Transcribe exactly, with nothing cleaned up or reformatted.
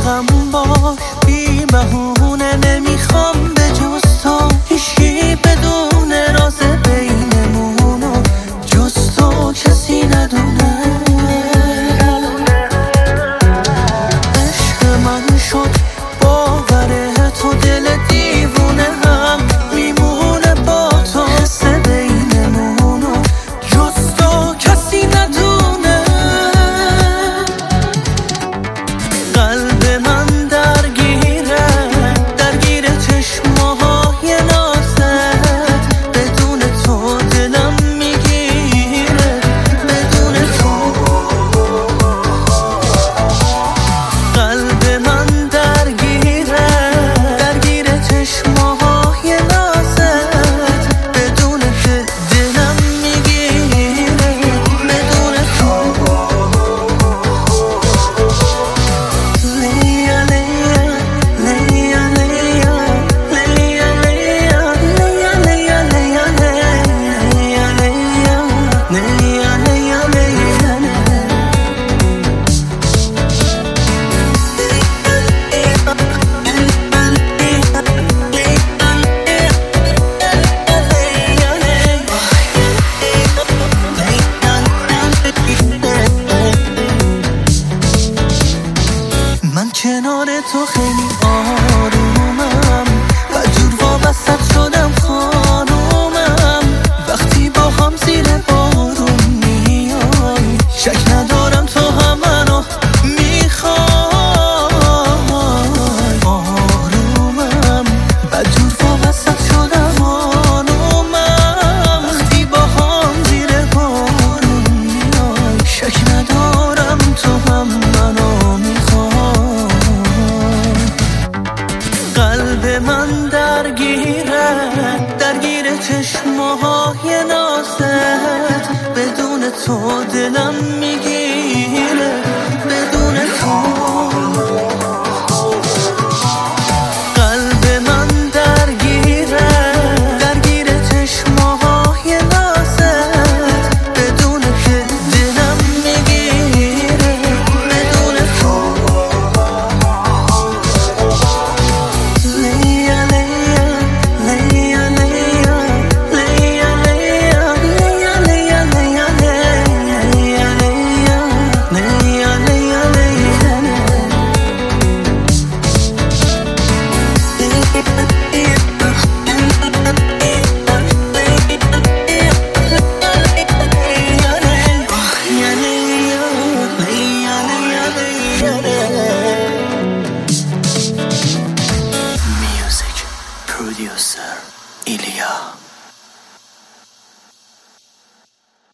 عاشقم باش بی بهونه، نمیخوام به جز تو هیچی بدونه، راز بینمونو جز تو کسی ندونه. عشق من شد باور تو، دل دیوونه هم میمونه با تو، حس بینمونو جز تو کسی ندونه. قلب من درگیره درگیر چشماهای نازت، بدون تو دلم میگیره بدون تو. قلب من درگیره درگیر چشماهای نازت، بدون که دلم میگیره بدون تو. لیا لیا لیا لیا لیا لیا لیا لیا لیا لیا لیا لیا لیا. من کنار تو خیلی آرومم، بدجور وابستت شدم خانومم، وقتی با هم زیر بارون میای شک ندارم تو هم منو میخوای. آرومم بدجور وابستت شدم خانومم، وقتی با هم زیر بارون میای شک ندارم تو هم منو میخوای. قلب من درگیره درگیر چشماهای نازت، بدون تو دلم میگیره بدون تو. قلب من درگیره درگیر چشماهای نازت، بدون که دلم میگیره بدون تو. لیا لیا لیا لیا لیا لیا لیا لیا لیا لیا لیا لیا لیا. Music producer Ilya.